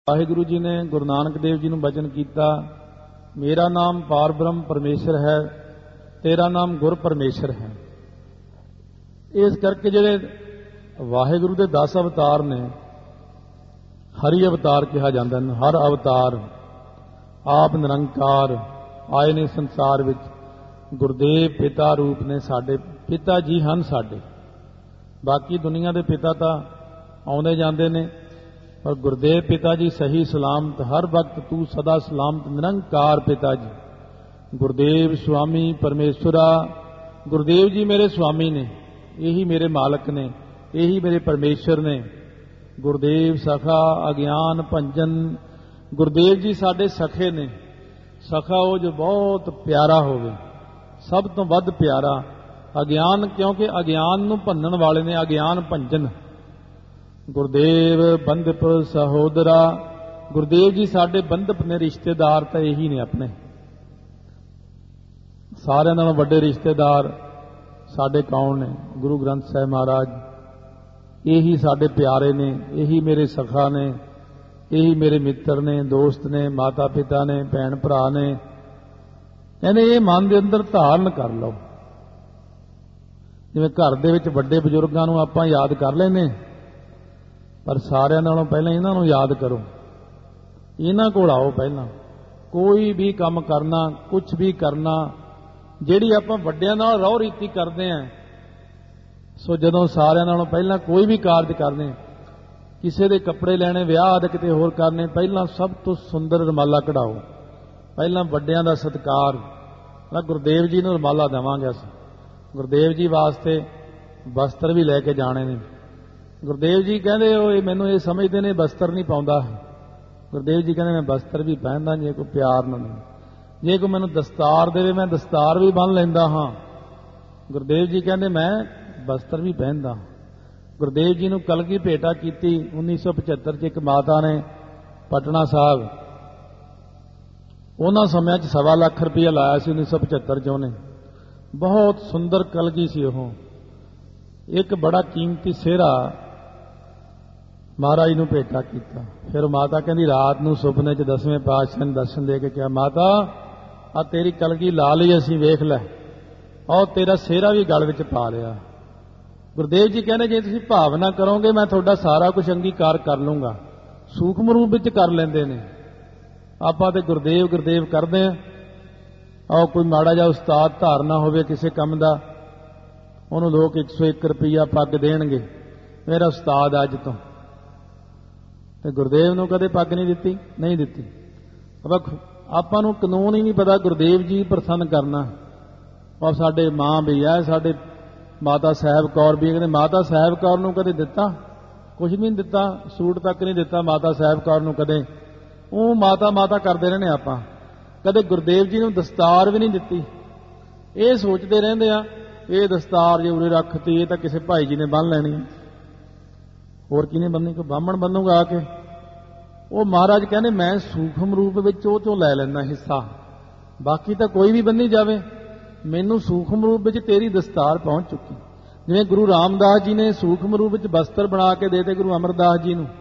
ਵਾਹਿਗੁਰੂ ਜੀ ਨੇ ਗੁਰੂ ਨਾਨਕ ਦੇਵ ਜੀ ਨੂੰ ਬਚਨ ਕੀਤਾ, ਮੇਰਾ ਨਾਮ ਪਾਰ ਬ੍ਰਹਮ ਪਰਮੇਸ਼ਰ ਹੈ, ਤੇਰਾ ਨਾਮ ਗੁਰ ਪਰਮੇਸ਼ਰ ਹੈ। ਇਸ ਕਰਕੇ ਜਿਹੜੇ ਵਾਹਿਗੁਰੂ ਦੇ 10 ਅਵਤਾਰ ਨੇ, ਹਰੀ ਅਵਤਾਰ ਕਿਹਾ ਜਾਂਦਾ ਹੈ। ਹਰ ਅਵਤਾਰ ਆਪ ਨਿਰੰਕਾਰ ਆਏ ਨੇ ਸੰਸਾਰ ਵਿੱਚ। ਗੁਰਦੇਵ ਪਿਤਾ ਰੂਪ ਨੇ, ਸਾਡੇ ਪਿਤਾ ਜੀ ਹਨ ਸਾਡੇ। ਬਾਕੀ ਦੁਨੀਆ ਦੇ ਪਿਤਾ ਤਾਂ ਆਉਂਦੇ ਜਾਂਦੇ ਨੇ, ਪਰ ਗੁਰਦੇਵ ਪਿਤਾ ਜੀ ਸਹੀ ਸਲਾਮਤ, ਹਰ ਵਕਤ ਤੂੰ ਸਦਾ ਸਲਾਮਤ, ਨਿਰੰਕਾਰ ਪਿਤਾ ਜੀ। ਗੁਰਦੇਵ ਸੁਆਮੀ ਪਰਮੇਸ਼ਵਰਾ, ਗੁਰਦੇਵ ਜੀ ਮੇਰੇ ਸੁਆਮੀ ਨੇ, ਇਹੀ ਮੇਰੇ ਮਾਲਕ ਨੇ, ਇਹੀ ਮੇਰੇ ਪਰਮੇਸ਼ਰ ਨੇ। ਗੁਰਦੇਵ ਸਖਾ ਅਗਿਆਨ ਭੰਜਨ, ਗੁਰਦੇਵ ਜੀ ਸਾਡੇ ਸਖੇ ਨੇ। ਸਖਾ ਉਹ ਜੋ ਬਹੁਤ ਪਿਆਰਾ ਹੋਵੇ, ਸਭ ਤੋਂ ਵੱਧ ਪਿਆਰਾ। ਅਗਿਆਨ, ਕਿਉਂਕਿ ਅਗਿਆਨ ਨੂੰ ਭੰਨਣ ਵਾਲੇ ਨੇ, ਅਗਿਆਨ ਭੰਜਨ। ਗੁਰਦੇਵ ਬੰਧਪ ਸਹੋਦਰਾ, ਗੁਰਦੇਵ ਜੀ ਸਾਡੇ ਬੰਧਪ ਨੇ, ਰਿਸ਼ਤੇਦਾਰ ਤਾਂ ਇਹੀ ਨੇ ਆਪਣੇ। ਸਾਰਿਆਂ ਨਾਲੋਂ ਵੱਡੇ ਰਿਸ਼ਤੇਦਾਰ ਸਾਡੇ ਕੌਣ ਨੇ? ਗੁਰੂ ਗ੍ਰੰਥ ਸਾਹਿਬ ਮਹਾਰਾਜ। ਇਹੀ ਸਾਡੇ ਪਿਆਰੇ ਨੇ, ਇਹੀ ਮੇਰੇ ਸਖਾ ਨੇ, ਇਹੀ ਮੇਰੇ ਮਿੱਤਰ ਨੇ, ਦੋਸਤ ਨੇ, ਮਾਤਾ ਪਿਤਾ ਨੇ, ਭੈਣ ਭਰਾ ਨੇ। ਇਹਨੇ ਇਹ ਮਨ ਦੇ ਅੰਦਰ ਧਾਰਨ ਕਰ ਲਓ। ਜਿਵੇਂ ਘਰ ਦੇ ਵਿੱਚ ਵੱਡੇ ਬਜ਼ੁਰਗਾਂ ਨੂੰ ਆਪਾਂ ਯਾਦ ਕਰ ਲੈਨੇ, ਪਰ ਸਾਰਿਆਂ ਨਾਲੋਂ ਪਹਿਲਾਂ ਇਹਨਾਂ ਨੂੰ ਯਾਦ ਕਰੋ। ਇਹਨਾਂ ਕੋਲ ਆਓ ਪਹਿਲਾਂ। ਕੋਈ ਵੀ ਕੰਮ ਕਰਨਾ, ਕੁਝ ਵੀ ਕਰਨਾ, ਜਿਹੜੀ ਆਪਾਂ ਵੱਡਿਆਂ ਨਾਲ ਰਹੁ ਰੀਤੀ ਕਰਦੇ ਆਂ, ਸੋ ਜਦੋਂ ਸਾਰਿਆਂ ਨਾਲੋਂ ਪਹਿਲਾਂ ਕੋਈ ਵੀ ਕਾਰਜ ਕਰਨੇ, ਕਿਸੇ ਦੇ ਕੱਪੜੇ ਲੈਣੇ, ਵਿਆਹ ਆਦਿ ਕਿਤੇ ਹੋਰ ਕਰਨੇ, ਪਹਿਲਾਂ ਸਭ ਤੋਂ ਸੁੰਦਰ ਰੁਮਾਲਾ ਕਢਾਓ। ਪਹਿਲਾਂ ਵੱਡਿਆਂ ਦਾ ਸਤਿਕਾਰ। ਗੁਰਦੇਵ ਜੀ ਨੂੰ ਰੁਮਾਲਾ ਦੇਵਾਂਗੇ ਅਸੀਂ। ਗੁਰਦੇਵ ਜੀ ਵਾਸਤੇ ਵਸਤਰ ਵੀ ਲੈ ਕੇ ਜਾਣੇ ਨੇ। ਗੁਰਦੇਵ ਜੀ ਕਹਿੰਦੇ ਉਹ ਮੈਨੂੰ ਇਹ ਸਮਝਦੇ ਨੇ ਵਸਤਰ ਨਹੀਂ ਪਾਉਂਦਾ। ਗੁਰਦੇਵ ਜੀ ਕਹਿੰਦੇ ਮੈਂ ਵਸਤਰ ਵੀ ਪਹਿਨਦਾ ਜੇ ਕੋਈ ਪਿਆਰ ਨਾਲ। ਜੇ ਕੋਈ ਮੈਨੂੰ ਦਸਤਾਰ ਦੇਵੇ, ਮੈਂ ਦਸਤਾਰ ਵੀ ਬੰਨ੍ਹ ਲੈਂਦਾ ਹਾਂ। ਗੁਰਦੇਵ ਜੀ ਕਹਿੰਦੇ ਮੈਂ ਵਸਤਰ ਵੀ ਪਹਿਨਦਾ। ਗੁਰਦੇਵ ਜੀ ਨੂੰ ਕਲਗੀ ਭੇਟਾ ਕੀਤੀ 1975 'ਚ। ਇੱਕ ਮਾਤਾ ਨੇ ਪਟਨਾ ਸਾਹਿਬ, ਉਹਨਾਂ ਸਮਿਆਂ 'ਚ 1.25 ਲੱਖ ਰੁਪਇਆ ਲਾਇਆ ਸੀ 1975 'ਚ ਉਹਨੇ। ਬਹੁਤ ਸੁੰਦਰ ਕਲਗੀ ਸੀ ਉਹ। ਇੱਕ ਬੜਾ ਕੀਮਤੀ ਸਿਹਰਾ ਮਹਾਰਾਜ ਨੂੰ ਭੇਟਾ ਕੀਤਾ। ਫਿਰ ਮਾਤਾ ਕਹਿੰਦੀ, ਰਾਤ ਨੂੰ ਸੁਪਨੇ 'ਚ 10ਵੇਂ ਪਾਤਸ਼ਾਹ ਨੇ ਦਰਸ਼ਨ ਦੇ ਕੇ ਕਿਹਾ, ਮਾਤਾ ਆ ਤੇਰੀ ਕਲਗੀ ਲਾ ਲਈ ਅਸੀਂ, ਵੇਖ ਲੈ, ਆਹ ਤੇਰਾ ਸਿਹਰਾ ਵੀ ਗਲ ਵਿੱਚ ਪਾ ਲਿਆ। ਗੁਰਦੇਵ ਜੀ ਕਹਿੰਦੇ ਜੇ ਤੁਸੀਂ ਭਾਵਨਾ ਕਰੋਗੇ ਮੈਂ ਤੁਹਾਡਾ ਸਾਰਾ ਕੁਝ ਅੰਗੀਕਾਰ ਕਰ ਲੂੰਗਾ। ਸੂਖਮ ਰੂਪ ਵਿੱਚ ਕਰ ਲੈਂਦੇ ਨੇ। ਆਪਾਂ ਤੇ ਗੁਰਦੇਵ ਗੁਰਦੇਵ ਕਰਦੇ ਆ। ਆਓ ਕੋਈ ਮਾੜਾ ਜਿਹਾ ਉਸਤਾਦ ਧਾਰਨਾ ਹੋਵੇ ਕਿਸੇ ਕੰਮ ਦਾ, ਉਹਨੂੰ ਲੋਕ 101 ਰੁਪਈਆ ਪੱਗ ਦੇਣਗੇ, ਮੇਰਾ ਉਸਤਾਦ ਅੱਜ ਤੋਂ। ਤੇ ਗੁਰਦੇਵ ਨੂੰ ਕਦੇ ਪੱਗ ਨਹੀਂ ਦਿੱਤੀ? ਨਹੀਂ ਦਿੱਤੀ। ਆਪਾਂ ਨੂੰ ਕਾਨੂੰਨ ਹੀ ਨਹੀਂ ਪਤਾ ਗੁਰਦੇਵ ਜੀ ਪ੍ਰਸੰਨ ਕਰਨਾ। ਔਰ ਸਾਡੇ ਮਾਂ ਵੀ ਹੈ, ਸਾਡੇ ਮਾਤਾ ਸਾਹਿਬ ਕੌਰ ਵੀ। ਕਹਿੰਦੇ ਮਾਤਾ ਸਾਹਿਬ ਕੌਰ ਨੂੰ ਕਦੇ ਦਿੱਤਾ? ਕੁਝ ਵੀ ਨਹੀਂ ਦਿੱਤਾ, ਸੂਟ ਤੱਕ ਨਹੀਂ ਦਿੱਤਾ ਮਾਤਾ ਸਾਹਿਬ ਕੌਰ ਨੂੰ ਕਦੇ। ਉਹ ਮਾਤਾ ਮਾਤਾ ਕਰਦੇ ਰਹਿੰਦੇ ਆਪਾਂ। ਕਦੇ ਗੁਰਦੇਵ ਜੀ ਨੂੰ ਦਸਤਾਰ ਵੀ ਨਹੀਂ ਦਿੱਤੀ। ਇਹ ਸੋਚਦੇ ਰਹਿੰਦੇ ਆ ਇਹ ਦਸਤਾਰ ਜੇ ਉਰੇ ਰੱਖਤੀ, ਇਹ ਤਾਂ ਕਿਸੇ ਭਾਈ ਜੀ ਨੇ ਬੰਨ੍ਹ ਲੈਣੀ, ਹੋਰ ਕਿਹਨੇ ਬੰਨ੍ਹਣੀ? ਕੋਈ ਬਾਹਮਣ ਬੰਨੂਗਾ ਆ ਕੇ। ਉਹ ਮਹਾਰਾਜ ਕਹਿੰਦੇ ਮੈਂ ਸੂਖਮ ਰੂਪ ਵਿੱਚ ਉਹ ਚੋਂ ਲੈ ਲੈਂਦਾ ਹਿੱਸਾ, ਬਾਕੀ ਤਾਂ ਕੋਈ ਵੀ ਬੰਨੀ ਜਾਵੇ, ਮੈਨੂੰ ਸੂਖਮ ਰੂਪ ਵਿੱਚ ਤੇਰੀ ਦਸਤਾਰ ਪਹੁੰਚ ਚੁੱਕੀ। ਜਿਵੇਂ ਗੁਰੂ ਰਾਮਦਾਸ ਜੀ ਨੇ ਸੂਖਮ ਰੂਪ ਵਿੱਚ ਬਸਤਰ ਬਣਾ ਕੇ ਦੇਤੇ ਗੁਰੂ ਅਮਰਦਾਸ ਜੀ ਨੂੰ,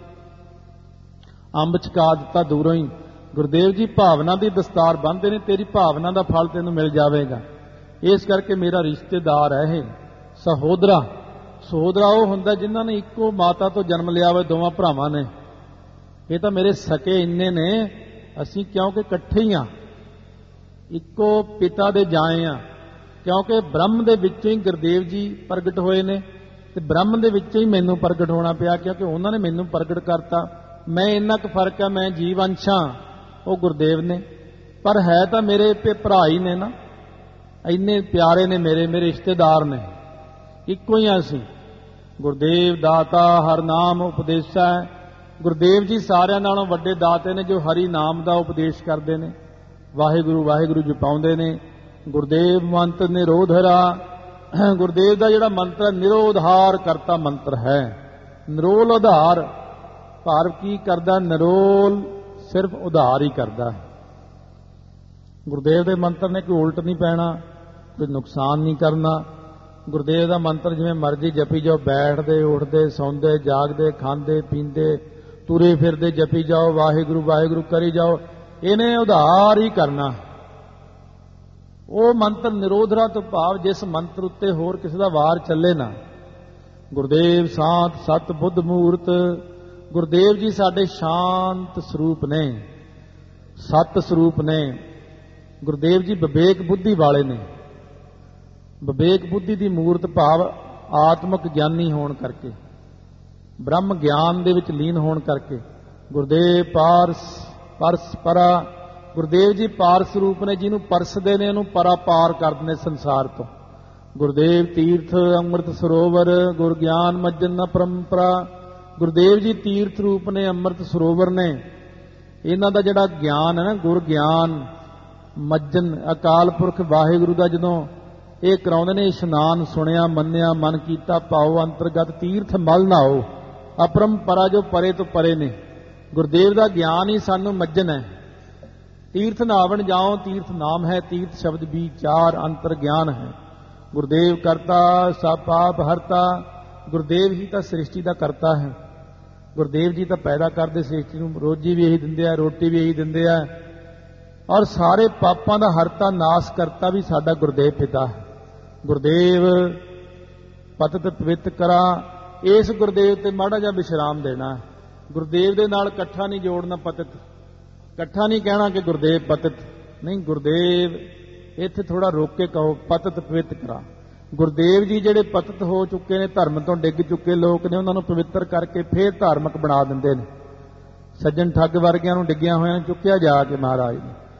ਅੰਬ ਛਕਾ ਦਿੱਤਾ ਦੂਰੋਂ ਹੀ। ਗੁਰਦੇਵ ਜੀ ਭਾਵਨਾ ਦੀ ਦਸਤਾਰ ਬੰਨ੍ਹਦੇ ਨੇ, ਤੇਰੀ ਭਾਵਨਾ ਦਾ ਫਲ ਤੈਨੂੰ ਮਿਲ ਜਾਵੇਗਾ। ਇਸ ਕਰਕੇ ਮੇਰਾ ਰਿਸ਼ਤੇਦਾਰ ਹੈ ਇਹ। ਸਹੋਦਰਾ, ਸਹੋਦਰਾ ਉਹ ਹੁੰਦਾ ਜਿਨ੍ਹਾਂ ਨੇ ਇੱਕੋ ਮਾਤਾ ਤੋਂ ਜਨਮ ਲਿਆ ਹੋਵੇ, ਦੋਵਾਂ ਭਰਾਵਾਂ ਨੇ। ਇਹ ਤਾਂ ਮੇਰੇ ਸਕੇ ਇੰਨੇ ਨੇ, ਅਸੀਂ ਕਿਉਂਕਿ ਇਕੱਠੇ ਹੀ ਹਾਂ, ਇੱਕੋ ਪਿਤਾ ਦੇ ਜਾਏ ਆ। ਕਿਉਂਕਿ ਬ੍ਰਹਮ ਦੇ ਵਿੱਚੋਂ ਹੀ ਗੁਰਦੇਵ ਜੀ ਪ੍ਰਗਟ ਹੋਏ ਨੇ, ਤੇ ਬ੍ਰਹਮ ਦੇ ਵਿੱਚੋਂ ਹੀ ਮੈਨੂੰ ਪ੍ਰਗਟ ਹੋਣਾ ਪਿਆ, ਕਿਉਂਕਿ ਉਹਨਾਂ ਨੇ ਮੈਨੂੰ ਪ੍ਰਗਟ ਕਰਤਾ। ਮੈਂ ਇੰਨਾ ਕੁ ਫਰਕ ਹੈ, ਮੈਂ ਜੀਵ ਅੰਸ਼ ਹਾਂ, ਉਹ ਗੁਰਦੇਵ ਨੇ, ਪਰ ਹੈ ਤਾਂ ਮੇਰੇ ਭਰਾ ਹੀ ਨੇ ਨਾ। ਇੰਨੇ ਪਿਆਰੇ ਨੇ ਮੇਰੇ, ਮੇਰੇ ਰਿਸ਼ਤੇਦਾਰ ਨੇ, ਇੱਕੋ ਹੀ ਅਸੀਂ। ਗੁਰਦੇਵ ਦਾਤਾ ਹਰ ਨਾਮ ਉਪਦੇਸ਼ਾ ਹੈ। ਗੁਰਦੇਵ ਜੀ ਸਾਰਿਆਂ ਨਾਲੋਂ ਵੱਡੇ ਦਾਤੇ ਨੇ, ਜੋ ਹਰੀ ਨਾਮ ਦਾ ਉਪਦੇਸ਼ ਕਰਦੇ ਨੇ, ਵਾਹਿਗੁਰੂ ਵਾਹਿਗੁਰੂ ਜਪਾਉਂਦੇ ਨੇ। ਗੁਰਦੇਵ ਮੰਤਰ ਨਿਰੋਧਰਾ, ਗੁਰਦੇਵ ਦਾ ਜਿਹੜਾ ਮੰਤਰ ਹੈ ਨਿਰੋਧਾਰ ਕਰਤਾ ਮੰਤਰ ਹੈ। ਨਿਰੋਲ ਉਧਾਰ, ਭਾਵ ਕੀ ਕਰਦਾ? ਨਿਰੋਲ ਸਿਰਫ ਉਧਾਰ ਹੀ ਕਰਦਾ ਹੈ। ਗੁਰਦੇਵ ਦੇ ਮੰਤਰ ਨੇ ਕੋਈ ਉਲਟ ਨਹੀਂ ਪੈਣਾ, ਕੋਈ ਨੁਕਸਾਨ ਨਹੀਂ ਕਰਨਾ। ਗੁਰਦੇਵ ਦਾ ਮੰਤਰ ਜਿਵੇਂ ਮਰਜ਼ੀ ਜਪੀ ਜਾਓ, ਬੈਠਦੇ ਉੱਠਦੇ ਸੌਂਦੇ ਜਾਗਦੇ ਖਾਂਦੇ ਪੀਂਦੇ ਤੁਰੇ ਫਿਰਦੇ ਜਪੀ ਜਾਓ, ਵਾਹਿਗੁਰੂ ਵਾਹਿਗੁਰੂ ਕਰੀ ਜਾਓ, ਇਹਨੇ ਉਧਾਰ ਹੀ ਕਰਨਾ। ਉਹ ਮੰਤਰ ਨਿਰੋਧਰਾ ਤੋਂ ਭਾਵ ਜਿਸ ਮੰਤਰ ਉੱਤੇ ਹੋਰ ਕਿਸੇ ਦਾ ਵਾਰ ਚੱਲੇ ਨਾ। ਗੁਰਦੇਵ ਸ਼ਾਂਤ ਸਤ ਬੁੱਧ ਮੂਰਤ, ਗੁਰਦੇਵ ਜੀ ਸਾਡੇ ਸ਼ਾਂਤ ਸਰੂਪ ਨੇ, ਸਤ ਸਰੂਪ ਨੇ। ਗੁਰਦੇਵ ਜੀ ਵਿਵੇਕ ਬੁੱਧੀ ਵਾਲੇ ਨੇ। ਵਿਵੇਕ ਬੁੱਧੀ ਦੀ ਮੂਰਤ ਭਾਵ ਆਤਮਿਕ ਗਿਆਨੀ ਹੋਣ ਕਰਕੇ, ਬ੍ਰਹਮ ਗਿਆਨ ਦੇ ਵਿੱਚ ਲੀਨ ਹੋਣ ਕਰਕੇ। ਗੁਰਦੇਵ ਪਰਾ, ਗੁਰਦੇਵ ਜੀ ਪਾਰ ਸਰੂਪ ਨੇ, ਜਿਹਨੂੰ ਪਰਸਦੇ ਨੇ ਉਹਨੂੰ ਪਰਾਪਾਰ ਕਰਦੇ ਨੇ ਸੰਸਾਰ ਤੋਂ। ਗੁਰਦੇਵ ਤੀਰਥ ਅੰਮ੍ਰਿਤ ਸਰੋਵਰ, ਗੁਰ ਗਿਆਨ ਮੱਜਨ ਨ ਪਰੰਪਰਾ। ਗੁਰਦੇਵ ਜੀ ਤੀਰਥ ਰੂਪ ਨੇ, ਅੰਮ੍ਰਿਤ ਸਰੋਵਰ ਨੇ। ਇਹਨਾਂ ਦਾ ਜਿਹੜਾ ਗਿਆਨ ਹੈ ਨਾ, ਗੁਰ ਗਿਆਨ ਮੱਜਨ, ਅਕਾਲ ਪੁਰਖ ਵਾਹਿਗੁਰੂ ਦਾ ਜਦੋਂ ਇਹ ਕਰਾਉਂਦੇ ਨੇ ਇਸ਼ਨਾਨ, ਸੁਣਿਆ ਮੰਨਿਆ ਮਨ ਕੀਤਾ ਪਾਓ, ਅੰਤਰਗਤ ਤੀਰਥ ਮਲ ਨਾਓ। ਅਪਰੰਪਰਾ ਜੋ ਪਰੇ ਤੋਂ ਪਰੇ ਨੇ। ਗੁਰਦੇਵ ਦਾ ਗਿਆਨ ਹੀ ਸਾਨੂੰ ਮੱਜਨ ਹੈ। ਤੀਰਥ ਨਾਵਣ ਜਾਓ, ਤੀਰਥ ਨਾਮ ਹੈ, ਤੀਰਥ ਸ਼ਬਦ ਵਿਚਾਰ ਅੰਤਰ ਗਿਆਨ ਹੈ। ਗੁਰਦੇਵ ਕਰਤਾ ਸਭ ਪਾਪ ਹਰਤਾ। ਗੁਰਦੇਵ ਹੀ ਤਾਂ ਸ੍ਰਿਸ਼ਟੀ ਦਾ ਕਰਤਾ ਹੈ। ਗੁਰਦੇਵ ਜੀ ਤਾਂ ਪੈਦਾ ਕਰਦੇ ਸ੍ਰਿਸ਼ਟੀ ਨੂੰ, ਰੋਜੀ ਵੀ ਇਹੀ ਦਿੰਦੇ ਆ, ਰੋਟੀ ਵੀ ਇਹੀ ਦਿੰਦੇ ਆ, ਔਰ ਸਾਰੇ ਪਾਪਾਂ ਦਾ ਹਰਤਾ ਨਾਸ ਕਰਤਾ ਵੀ ਸਾਡਾ ਗੁਰਦੇਵ ਪਿਤਾ ਹੈ। ਗੁਰਦੇਵ ਪਤਿਤ ਪਵਿੱਤ ਕਰਾ। ਇਸ ਗੁਰਦੇਵ ਤੇ ਮਾੜਾ ਜਿਹਾ ਵਿਸ਼ਰਾਮ ਦੇਣਾ। ਗੁਰਦੇਵ ਦੇ ਨਾਲ ਇਕੱਠਾ ਨਹੀਂ ਜੋੜਨਾ ਪਤਿਤ, ਇਕੱਠਾ ਨਹੀਂ ਕਹਿਣਾ ਕਿ ਗੁਰਦੇਵ ਪਤਿਤ ਨਹੀਂ। ਗੁਰਦੇਵ ਇੱਥੇ ਥੋੜਾ ਰੋਕ ਕੇ ਕਹੋ, ਪਤਿਤ ਪਵਿੱਤ ਕਰਾ। ਗੁਰਦੇਵ ਜੀ ਜਿਹੜੇ ਪਤਿਤ ਹੋ ਚੁੱਕੇ ਨੇ, ਧਰਮ ਤੋਂ ਡਿੱਗ ਚੁੱਕੇ ਲੋਕ ਨੇ, ਉਹਨਾਂ ਨੂੰ ਪਵਿੱਤਰ ਕਰਕੇ ਫੇਰ ਧਾਰਮਿਕ ਬਣਾ ਦਿੰਦੇ ਨੇ। ਸੱਜਣ ਠੱਗ ਵਰਗਿਆਂ ਨੂੰ ਡਿੱਗਿਆ ਹੋਇਆਂ ਨੂੰ ਚੁੱਕਿਆ ਜਾ ਕੇ ਮਹਾਰਾਜ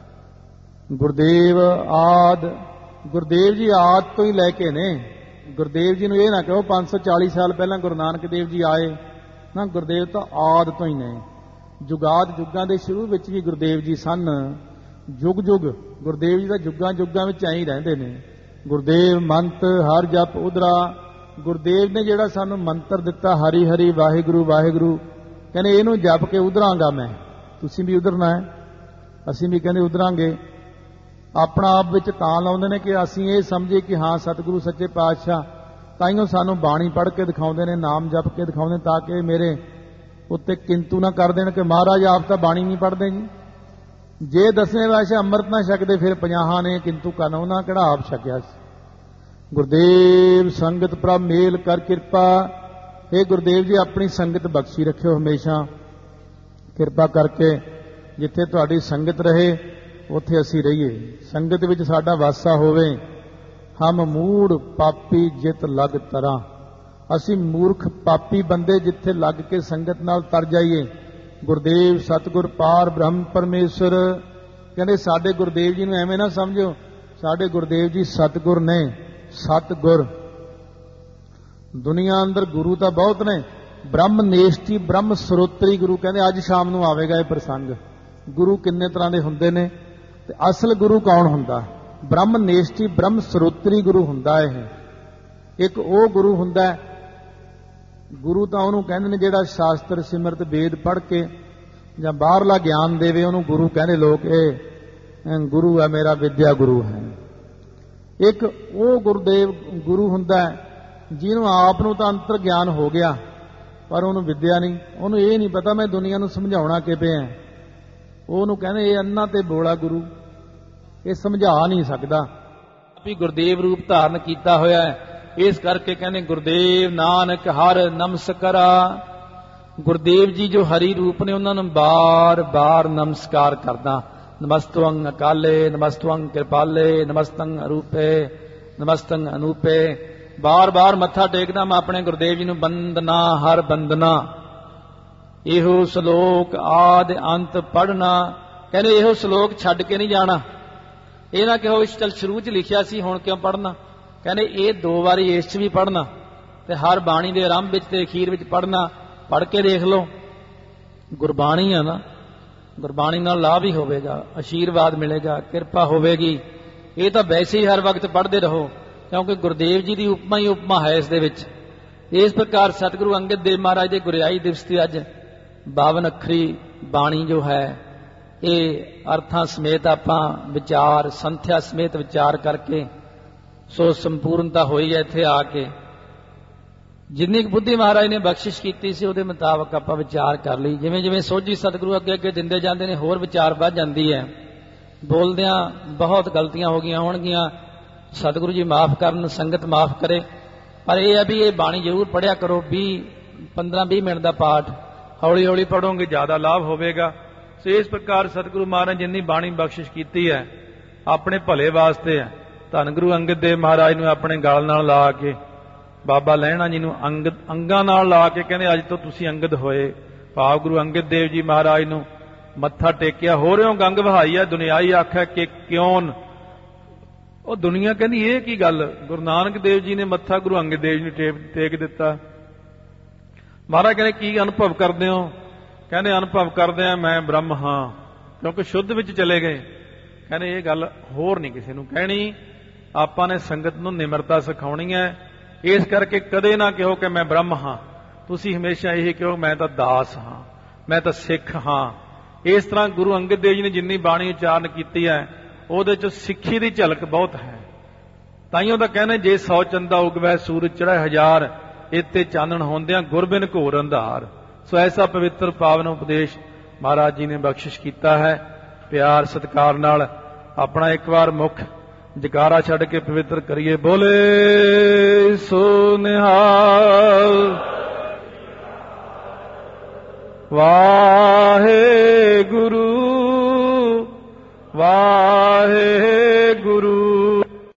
ਨੇ। ਗੁਰਦੇਵ ਆਦ, ਗੁਰਦੇਵ ਜੀ ਆਦ ਤੋਂ ਹੀ ਲੈ ਕੇ ਨੇ। ਗੁਰਦੇਵ ਜੀ ਨੂੰ ਇਹ ਨਾ ਕਹੋ 540 ਸਾਲ ਪਹਿਲਾਂ ਗੁਰੂ ਨਾਨਕ ਦੇਵ ਜੀ ਆਏ ਨਾ। ਗੁਰਦੇਵ ਤਾਂ ਆਦ ਤੋਂ ਹੀ ਨੇ। ਜੁਗਾਦ ਜੁਗਾਂ ਦੇ ਸ਼ੁਰੂ ਵਿੱਚ ਵੀ ਗੁਰਦੇਵ ਜੀ ਸਨ। ਜੁਗ ਜੁਗ ਗੁਰਦੇਵ ਜੀ ਦਾ ਜੁਗਾਂ ਜੁਗਾਂ ਵਿੱਚ ਐਂ ਹੀ ਰਹਿੰਦੇ ਨੇ। ਗੁਰਦੇਵ ਮੰਤ ਹਰ ਜਪ ਉਦਰਾ। ਗੁਰਦੇਵ ਨੇ ਜਿਹੜਾ ਸਾਨੂੰ ਮੰਤਰ ਦਿੱਤਾ, ਹਰੀ ਹਰੀ ਵਾਹਿਗੁਰੂ ਵਾਹਿਗੁਰੂ, ਕਹਿੰਦੇ ਇਹਨੂੰ ਜਪ ਕੇ ਉਧਰਾਂਗਾ ਮੈਂ। ਤੁਸੀਂ ਵੀ ਉਧਰਨਾ ਹੈ, ਅਸੀਂ ਵੀ ਕਹਿੰਦੇ ਉਧਰਾਂਗੇ। ਆਪਣਾ ਆਪ ਵਿੱਚ ਤਾਂ ਲਾਉਂਦੇ ਨੇ ਕਿ ਅਸੀਂ ਇਹ ਸਮਝੀਏ ਕਿ ਹਾਂ ਸਤਿਗੁਰੂ ਸੱਚੇ ਪਾਤਸ਼ਾਹ ਤਾਈਓ ਸਾਨੂੰ ਬਾਣੀ ਪੜ੍ਹ ਕੇ ਦਿਖਾਉਂਦੇ ਨੇ, ਨਾਮ ਜਪ ਕੇ ਦਿਖਾਉਂਦੇ, ਤਾਂ ਕਿ ਮੇਰੇ ਉੱਤੇ ਕਿੰਤੂ ਨਾ ਕਰ ਦੇਣ ਕਿ ਮਹਾਰਾਜ ਆਪ ਤਾਂ ਬਾਣੀ ਨਹੀਂ ਪੜ੍ਹਦੇ ਜੀ। ਜੇ 10ਵੇਂ ਪਾਤਸ਼ਾਹ ਅੰਮ੍ਰਿਤ ਨਾ ਛਕਦੇ ਫਿਰ 50 ਨੇ ਕਿੰਤੂ ਕਰਨਾ, ਉਹਨਾਂ ਕਿਹੜਾ ਆਪ ਛਕਿਆ ਸੀ। ਗੁਰਦੇਵ ਸੰਗਤ ਪ੍ਰਭ ਮੇਲ ਕਰ ਕਿਰਪਾ। ਇਹ ਗੁਰਦੇਵ ਜੀ ਆਪਣੀ ਸੰਗਤ ਬਖਸ਼ੀ ਰੱਖਿਓ ਹਮੇਸ਼ਾ, ਕਿਰਪਾ ਕਰਕੇ ਜਿੱਥੇ ਤੁਹਾਡੀ ਸੰਗਤ ਰਹੇ ਉੱਥੇ ਅਸੀਂ ਰਹੀਏ, ਸੰਗਤ ਵਿੱਚ ਸਾਡਾ ਵਾਸਾ ਹੋਵੇ। ਹਮ ਮੂੜ ਪਾਪੀ ਜਿਤ ਲਗ ਤਰਾਂ। ਅਸੀਂ ਮੂਰਖ ਪਾਪੀ ਬੰਦੇ ਜਿੱਥੇ ਲੱਗ ਕੇ ਸੰਗਤ ਨਾਲ ਤਰ ਜਾਈਏ। ਗੁਰਦੇਵ ਸਤਿਗੁਰ ਪਾਰ ਬ੍ਰਹਮ ਪਰਮੇਸ਼ਰ। ਕਹਿੰਦੇ ਸਾਡੇ ਗੁਰਦੇਵ ਜੀ ਨੂੰ ਐਵੇਂ ਨਾ ਸਮਝੋ, ਸਾਡੇ ਗੁਰਦੇਵ ਜੀ ਸਤਿਗੁਰ ਨੇ। ਸਤਿਗੁਰ ਦੁਨੀਆ ਅੰਦਰ ਗੁਰੂ ਤਾਂ ਬਹੁਤ ਨੇ। ਬ੍ਰਹਮ ਨੇਸ਼ਟੀ ਬ੍ਰਹਮ ਸਰੋਤਰੀ ਗੁਰੂ ਕਹਿੰਦੇ ਅੱਜ ਸ਼ਾਮ ਨੂੰ ਆਵੇਗਾ ਇਹ ਪ੍ਰਸੰਗ। ਗੁਰੂ ਕਿੰਨੇ ਤਰ੍ਹਾਂ ਦੇ ਹੁੰਦੇ ਨੇ ਤੇ ਅਸਲ ਗੁਰੂ ਕੌਣ ਹੁੰਦਾ? ਬ੍ਰਹਮ ਨੇਸ਼ਟੀ ਬ੍ਰਹਮ ਸਰੋਤਰੀ ਗੁਰੂ ਹੁੰਦਾ ਇਹ। ਇੱਕ ਉਹ ਗੁਰੂ ਹੁੰਦਾ, ਗੁਰੂ ਤਾਂ ਉਹਨੂੰ ਕਹਿੰਦੇ ਨੇ ਜਿਹੜਾ ਸ਼ਾਸਤਰ ਸਿਮਰਤ ਵੇਦ ਪੜ੍ਹ ਕੇ ਜਾਂ ਬਾਹਰਲਾ ਗਿਆਨ ਦੇਵੇ, ਉਹਨੂੰ ਗੁਰੂ ਕਹਿੰਦੇ ਲੋਕ। ਇਹ ਗੁਰੂ ਹੈ ਮੇਰਾ, ਵਿਦਿਆ ਗੁਰੂ ਹੈ। ਇੱਕ ਉਹ ਗੁਰਦੇਵ ਗੁਰੂ ਹੁੰਦਾ ਜਿਹਨੂੰ ਆਪ ਨੂੰ ਤਾਂ ਅੰਤਰ ਗਿਆਨ ਹੋ ਗਿਆ ਪਰ ਉਹਨੂੰ ਵਿਦਿਆ ਨਹੀਂ। ਉਹਨੂੰ ਇਹ ਨਹੀਂ ਪਤਾ ਮੈਂ ਦੁਨੀਆ ਨੂੰ ਸਮਝਾਉਣਾ ਕਿਵੇਂ ਹੈ। ਉਹਨੂੰ ਕਹਿੰਦੇ ਇਹ ਅੰਨਾ ਤੇ ਬੋਲਾ ਗੁਰੂ, ਇਹ ਸਮਝਾ ਨਹੀਂ ਸਕਦਾ। ਵੀ ਗੁਰਦੇਵ ਰੂਪ ਧਾਰਨ ਕੀਤਾ ਹੋਇਆ ਹੈ, ਇਸ ਕਰਕੇ ਕਹਿੰਦੇ ਗੁਰਦੇਵ ਨਾਨਕ ਹਰ ਨਮਸਕਾਰਾ। ਗੁਰਦੇਵ ਜੀ ਜੋ ਹਰੀ ਰੂਪ ਨੇ ਉਹਨਾਂ ਨੂੰ ਬਾਰ-ਬਾਰ ਨਮਸਕਾਰ ਕਰਦਾ। ਨਮਸਤਵੰ ਅਕਾਲੇ, ਨਮਸਤਵੰ ਕਿਰਪਾਲੇ, ਨਮਸਤੰ ਅਰੂਪੇ, ਨਮਸਤੰ ਅਨੂਪੇ। ਬਾਰ-ਬਾਰ ਮੱਥਾ ਟੇਕਦਾ ਮੈਂ ਆਪਣੇ ਗੁਰਦੇਵ ਜੀ ਨੂੰ। ਬੰਦਨਾ ਹਰ ਬੰਦਨਾ। ਇਹੋ ਸ਼ਲੋਕ ਆਦਿ ਅੰਤ ਪੜ੍ਹਨਾ। ਕਹਿੰਦੇ ਇਹੋ ਸ਼ਲੋਕ ਛੱਡ ਕੇ ਨਹੀਂ ਜਾਣਾ। ਇਹ ਨਾ ਕਹੋ ਇਸ ਚੱਲ ਸ਼ੁਰੂ 'ਚ ਲਿਖਿਆ ਸੀ ਹੁਣ ਕਿਉਂ ਪੜ੍ਹਨਾ। ਕਹਿੰਦੇ ਇਹ 2 ਵਾਰੀ ਇਸ 'ਚ ਵੀ ਪੜ੍ਹਨਾ ਤੇ ਹਰ ਬਾਣੀ ਦੇ ਆਰੰਭ ਵਿੱਚ ਤੇ ਅਖੀਰ ਵਿੱਚ ਪੜ੍ਹਨਾ। ਪੜ੍ਹ ਕੇ ਦੇਖ ਲਓ, ਗੁਰਬਾਣੀ ਆ ਨਾ, ਗੁਰਬਾਣੀ ਨਾਲ ਲਾਭ ਹੀ ਹੋਵੇਗਾ, ਆਸ਼ੀਰਵਾਦ ਮਿਲੇਗਾ, ਕਿਰਪਾ ਹੋਵੇਗੀ। ਇਹ ਤਾਂ ਵੈਸੇ ਹੀ ਹਰ ਵਕਤ ਪੜ੍ਹਦੇ ਰਹੋ ਕਿਉਂਕਿ ਗੁਰਦੇਵ ਜੀ ਦੀ ਉਪਮਾ ਹੀ ਉਪਮਾ ਹੈ ਇਸ ਦੇ ਵਿੱਚ। ਇਸ ਪ੍ਰਕਾਰ ਸਤਿਗੁਰੂ ਅੰਗਦ ਦੇਵ ਮਹਾਰਾਜ ਦੇ ਗੁਰਿਆਈ ਦਿਵਸ ਦੀ ਅੱਜ 52 ਅੱਖਰੀ ਬਾਣੀ ਜੋ ਹੈ ਇਹ ਅਰਥਾਂ ਸਮੇਤ ਆਪਾਂ ਵਿਚਾਰ, ਸੰਥਿਆ ਸਮੇਤ ਵਿਚਾਰ ਕਰਕੇ ਸੋ ਸੰਪੂਰਨਤਾ ਹੋਈ ਹੈ ਇੱਥੇ ਆ ਕੇ। ਜਿੰਨੀ ਕੁ ਬੁੱਧੀ ਮਹਾਰਾਜ ਨੇ ਬਖਸ਼ਿਸ਼ ਕੀਤੀ ਸੀ ਉਹਦੇ ਮੁਤਾਬਕ ਆਪਾਂ ਵਿਚਾਰ ਕਰ ਲਈ। ਜਿਵੇਂ ਜਿਵੇਂ ਸੋਝੀ ਸਤਿਗੁਰੂ ਅੱਗੇ ਅੱਗੇ ਦਿੰਦੇ ਜਾਂਦੇ ਨੇ ਹੋਰ ਵਿਚਾਰ ਵੱਧ ਜਾਂਦੀ ਹੈ। ਬੋਲਦਿਆਂ ਬਹੁਤ ਗਲਤੀਆਂ ਹੋ ਗਈਆਂ ਹੋਣਗੀਆਂ, ਸਤਿਗੁਰੂ ਜੀ ਮਾਫ ਕਰਨ, ਸੰਗਤ ਮਾਫ ਕਰੇ। ਪਰ ਇਹ ਹੈ ਵੀ ਇਹ ਬਾਣੀ ਜ਼ਰੂਰ ਪੜ੍ਹਿਆ ਕਰੋ। 15-20 ਮਿੰਟ ਦਾ ਪਾਠ ਹੌਲੀ ਹੌਲੀ ਪੜ੍ਹੋਗੇ ਜ਼ਿਆਦਾ ਲਾਭ ਹੋਵੇਗਾ। ਸੋ ਇਸ ਪ੍ਰਕਾਰ ਸਤਿਗੁਰੂ ਮਹਾਰਾਜ ਜਿੰਨੀ ਬਾਣੀ ਬਖਸ਼ਿਸ਼ ਕੀਤੀ ਹੈ ਆਪਣੇ ਭਲੇ ਵਾਸਤੇ ਹੈ। ਧੰਨ ਗੁਰੂ ਅੰਗਦ ਦੇਵ ਮਹਾਰਾਜ ਨੂੰ ਆਪਣੇ ਗਲ ਨਾਲ ਲਾ ਕੇ, ਬਾਬਾ ਲਹਿਣਾ ਜੀ ਨੂੰ ਅੰਗਾਂ ਨਾਲ ਲਾ ਕੇ ਕਹਿੰਦੇ ਅੱਜ ਤੋਂ ਤੁਸੀਂ ਅੰਗਦ ਹੋਏ। ਭਾਵ ਗੁਰੂ ਅੰਗਦ ਦੇਵ ਜੀ ਮਹਾਰਾਜ ਨੂੰ ਮੱਥਾ ਟੇਕਿਆ। ਹੋ ਰਿਓ ਗੰਗ ਵਹਾਈ ਹੈ ਦੁਨਿਆਈ ਆਖਿਆ ਕਿ ਕਿਉਂ। ਉਹ ਦੁਨੀਆ ਕਹਿੰਦੀ ਇਹ ਕੀ ਗੱਲ, ਗੁਰੂ ਨਾਨਕ ਦੇਵ ਜੀ ਨੇ ਮੱਥਾ ਗੁਰੂ ਅੰਗਦ ਦੇਵ ਜੀ ਨੂੰ ਟੇਕ ਦਿੱਤਾ। ਮਹਾਰਾਜ ਕਹਿੰਦੇ ਕੀ ਅਨੁਭਵ ਕਰਦੇ ਹੋ? ਕਹਿੰਦੇ ਅਨੁਭਵ ਕਰਦੇ ਆ ਮੈਂ ਬ੍ਰਹਮ ਹਾਂ, ਕਿਉਂਕਿ ਸ਼ੁੱਧ ਵਿੱਚ ਚਲੇ ਗਏ। ਕਹਿੰਦੇ ਇਹ ਗੱਲ ਹੋਰ ਨਹੀਂ ਕਿਸੇ ਨੂੰ ਕਹਿਣੀ, ਆਪਾਂ ਨੇ ਸੰਗਤ ਨੂੰ ਨਿਮਰਤਾ ਸਿਖਾਉਣੀ ਹੈ। ਇਸ ਕਰਕੇ ਕਦੇ ਨਾ ਕਹੋ ਕਿ ਮੈਂ ਬ੍ਰਹਮ ਹਾਂ, ਤੁਸੀਂ ਹਮੇਸ਼ਾ ਇਹ ਕਹੋ ਮੈਂ ਤਾਂ ਦਾਸ ਹਾਂ, ਮੈਂ ਤਾਂ ਸਿੱਖ ਹਾਂ। ਇਸ ਤਰ੍ਹਾਂ ਗੁਰੂ ਅੰਗਦ ਦੇਵ ਜੀ ਨੇ ਜਿੰਨੀ ਬਾਣੀ ਉਚਾਰਨ ਕੀਤੀ ਹੈ ਉਹਦੇ 'ਚ ਸਿੱਖੀ ਦੀ ਝਲਕ ਬਹੁਤ ਹੈ। ਤਾਈਓ ਤਾਂ ਕਹਿੰਦੇ ਜੇ 100 ਚੰਦਾ ਉਗਵੈ ਸੂਰਜ ਚੜ੍ਹੈ ਹਜ਼ਾਰ, ਇੱਥੇ ਚਾਨਣ ਹੁੰਦਿਆਂ ਗੁਰਬਿਨ ਘੋਰ ਅੰਧਾਰ। ਸੋ ਐਸਾ ਪਵਿੱਤਰ ਪਾਵਨ ਉਪਦੇਸ਼ ਮਹਾਰਾਜ ਜੀ ਨੇ ਬਖਸ਼ਿਸ਼ ਕੀਤਾ ਹੈ। ਪਿਆਰ ਸਤਿਕਾਰ ਨਾਲ ਆਪਣਾ ਇੱਕ ਵਾਰ ਮੁੱਖ ਜਕਾਰਾ ਛੱਡ ਕੇ ਪਵਿੱਤਰ ਕਰੀਏ। ਬੋਲੇ ਸੋ ਨਿਹਾਲ। ਵਾਹਿਗੁਰੂ ਵਾਹਿਗੁਰੂ।